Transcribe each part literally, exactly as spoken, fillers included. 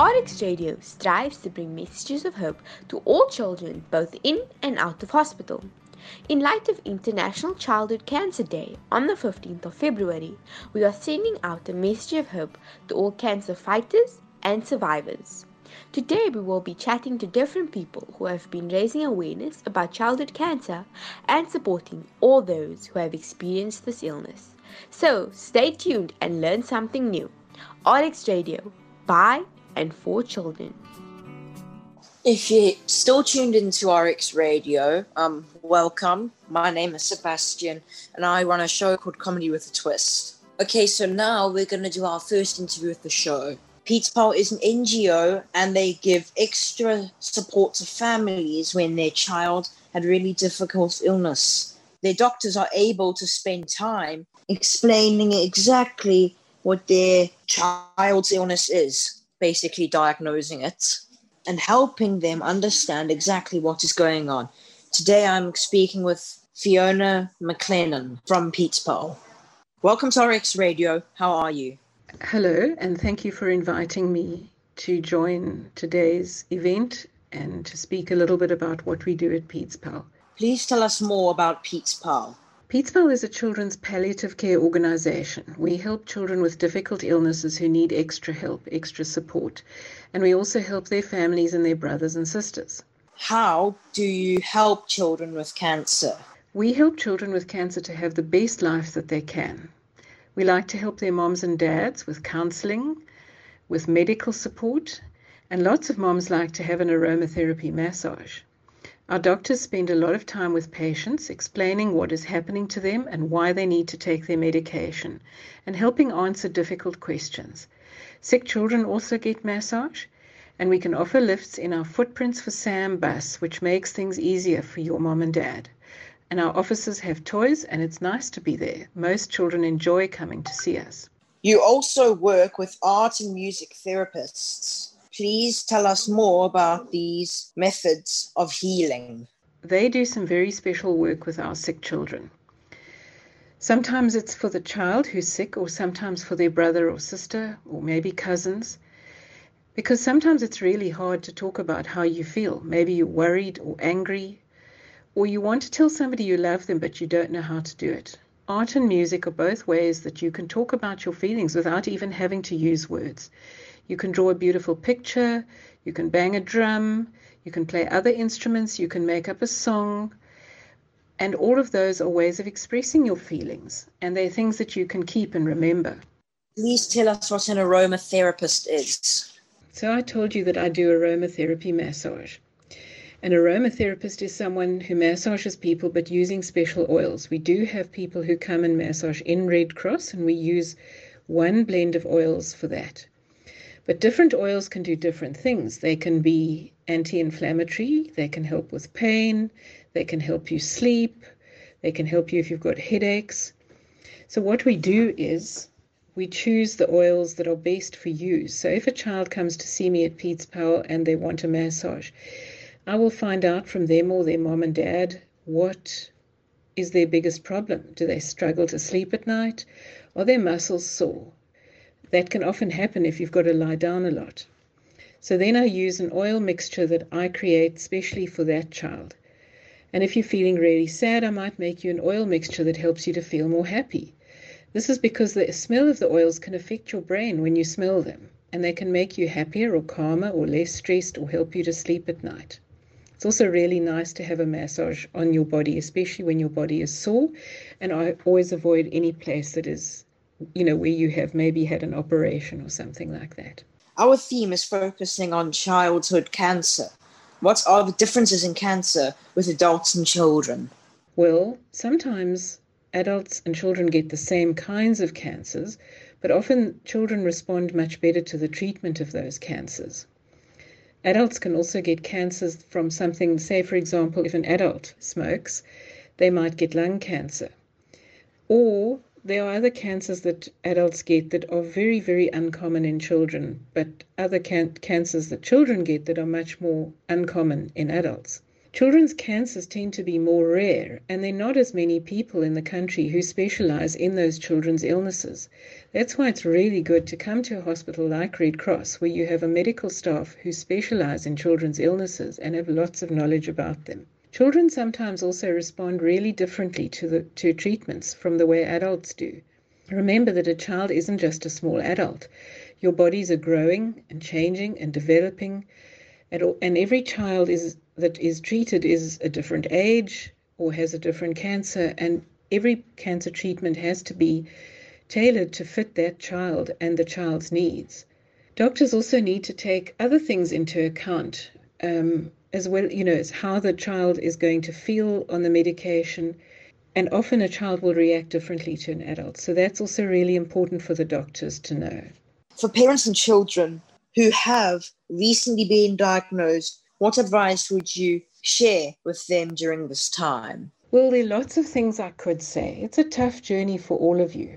R X Radio strives to bring messages of hope to all children, both in and out of hospital. In light of International Childhood Cancer Day on the fifteenth of February, we are sending out a message of hope to all cancer fighters and survivors. Today we will be chatting to different people who have been raising awareness about childhood cancer and supporting all those who have experienced this illness. So stay tuned and learn something new. R X Radio, by and for children. If you're still tuned into R X Radio, um, welcome. My name is Sebastian, and I run a show called Comedy with a Twist. Okay, so now we're going to do our first interview of the show. Pete's Pal is an N G O, and they give extra support to families when their child had really difficult illness. Their doctors are able to spend time explaining exactly what their child's illness is, basically diagnosing it, and helping them understand exactly what is going on. Today I'm speaking with Fiona McLennan from Pete's Pal. Welcome to R X Radio. How are you? Hello, and thank you for inviting me to join today's event and to speak a little bit about what we do at Pete's Pal. Please tell us more about Pete's Pal. Pete's Pal is a children's palliative care organization. We help children with difficult illnesses who need extra help, extra support, and we also help their families and their brothers and sisters. How do you help children with cancer? We help children with cancer to have the best life that they can. We like to help their moms and dads with counseling, with medical support, and lots of moms like to have an aromatherapy massage. Our doctors spend a lot of time with patients explaining what is happening to them and why they need to take their medication, and helping answer difficult questions. Sick children also get massage, and we can offer lifts in our Footprints for Sam bus, which makes things easier for your mom and dad. And our offices have toys, and it's nice to be there. Most children enjoy coming to see us. You also work with art and music therapists. Please tell us more about these methods of healing. They do some very special work with our sick children. Sometimes it's for the child who's sick, or sometimes for their brother or sister, or maybe cousins. Because sometimes it's really hard to talk about how you feel. Maybe you're worried or angry, or you want to tell somebody you love them, but you don't know how to do it. Art and music are both ways that you can talk about your feelings without even having to use words. You can draw a beautiful picture, you can bang a drum, you can play other instruments, you can make up a song, and all of those are ways of expressing your feelings, and they're things that you can keep and remember. Please tell us what an aromatherapist is. So I told you that I do aromatherapy massage. An aromatherapist is someone who massages people but using special oils. We do have people who come and massage in Red Cross, and we use one blend of oils for that. But different oils can do different things. They can be anti-inflammatory, they can help with pain, they can help you sleep, they can help you if you've got headaches. So what we do is we choose the oils that are best for you. So if a child comes to see me at Pete's Pal and they want a massage, I will find out from them or their mom and dad what is their biggest problem. Do they struggle to sleep at night? Are their muscles sore? That can often happen if you've got to lie down a lot. So then I use an oil mixture that I create specially for that child. And if you're feeling really sad, I might make you an oil mixture that helps you to feel more happy. This is because the smell of the oils can affect your brain when you smell them, and they can make you happier or calmer or less stressed or help you to sleep at night. It's also really nice to have a massage on your body, especially when your body is sore. And I always avoid any place that is, you know, where you have maybe had an operation or something like that. Our theme is focusing on childhood cancer. What are the differences in cancer with adults and children? Well, sometimes adults and children get the same kinds of cancers, but often children respond much better to the treatment of those cancers. Adults can also get cancers from something, say, for example, if an adult smokes, they might get lung cancer. Or there are other cancers that adults get that are very, very uncommon in children, but other can- cancers that children get that are much more uncommon in adults. Children's cancers tend to be more rare, and there are not as many people in the country who specialize in those children's illnesses. That's why it's really good to come to a hospital like Red Cross, where you have a medical staff who specialize in children's illnesses and have lots of knowledge about them. Children sometimes also respond really differently to the to treatments from the way adults do. Remember that a child isn't just a small adult. Your bodies are growing and changing and developing, and, and every child is that is treated is a different age or has a different cancer, and every cancer treatment has to be tailored to fit that child and the child's needs. Doctors also need to take other things into account, um, as well, you know, as how the child is going to feel on the medication, and often a child will react differently to an adult. So that's also really important for the doctors to know. For parents and children who have recently been diagnosed, what advice would you share with them during this time? Well, there are lots of things I could say. It's a tough journey for all of you.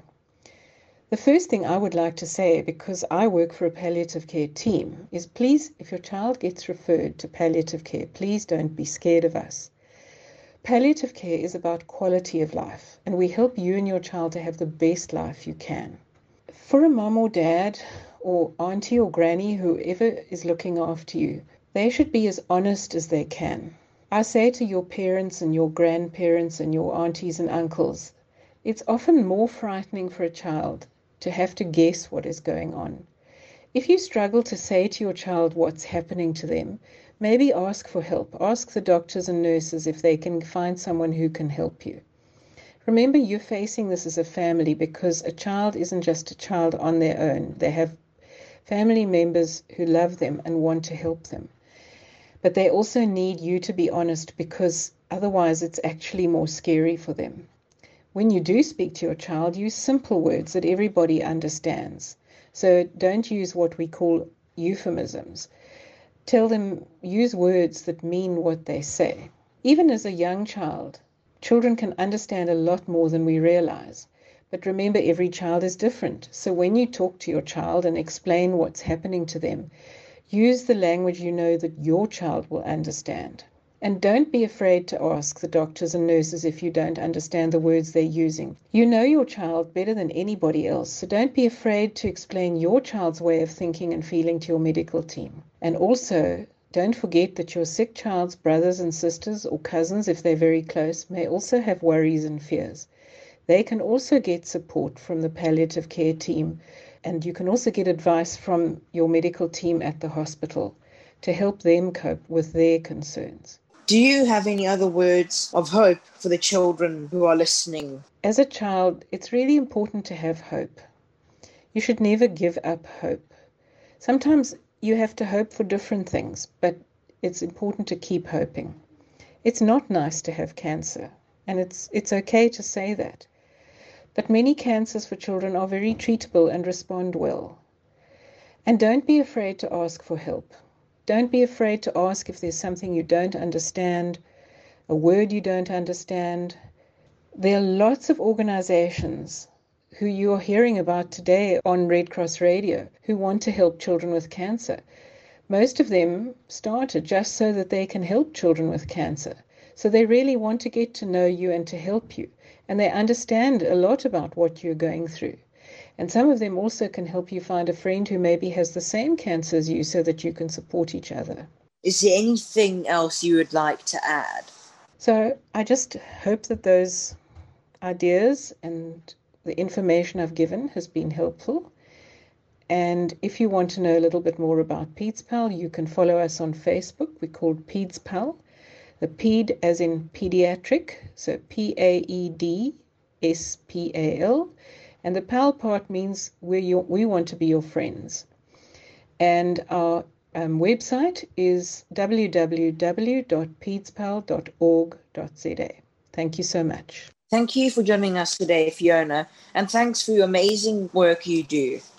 The first thing I would like to say, because I work for a palliative care team, is please, if your child gets referred to palliative care, please don't be scared of us. Palliative care is about quality of life, and we help you and your child to have the best life you can. For a mom or dad or auntie or granny, whoever is looking after you, they should be as honest as they can. I say to your parents and your grandparents and your aunties and uncles, it's often more frightening for a child to have to guess what is going on. If you struggle to say to your child what's happening to them, maybe ask for help. Ask the doctors and nurses if they can find someone who can help you. Remember, you're facing this as a family because a child isn't just a child on their own. They have family members who love them and want to help them. But they also need you to be honest, because otherwise it's actually more scary for them. When you do speak to your child, use simple words that everybody understands. So don't use what we call euphemisms. Tell them, use words that mean what they say. Even as a young child, children can understand a lot more than we realize. But remember, every child is different. So when you talk to your child and explain what's happening to them, use the language you know that your child will understand. And don't be afraid to ask the doctors and nurses if you don't understand the words they're using. You know your child better than anybody else, so don't be afraid to explain your child's way of thinking and feeling to your medical team. And also, don't forget that your sick child's brothers and sisters or cousins, if they're very close, may also have worries and fears. They can also get support from the palliative care team, and you can also get advice from your medical team at the hospital to help them cope with their concerns. Do you have any other words of hope for the children who are listening? As a child, it's really important to have hope. You should never give up hope. Sometimes you have to hope for different things, but it's important to keep hoping. It's not nice to have cancer, and it's it's okay to say that. But many cancers for children are very treatable and respond well. And don't be afraid to ask for help. Don't be afraid to ask if there's something you don't understand, a word you don't understand. There are lots of organizations who you are hearing about today on Red Cross Radio who want to help children with cancer. Most of them started just so that they can help children with cancer. So they really want to get to know you and to help you. And they understand a lot about what you're going through. And some of them also can help you find a friend who maybe has the same cancer as you so that you can support each other. Is there anything else you would like to add? So I just hope that those ideas and the information I've given has been helpful. And if you want to know a little bit more about PedsPal, you can follow us on Facebook. We're called PedsPal. The Ped as in pediatric, so P A E D S P A L. And the PAL part means we're your, we want to be your friends. And our um, website is w w w dot pedspal dot org dot z a. Thank you so much. Thank you for joining us today, Fiona, and thanks for your amazing work you do.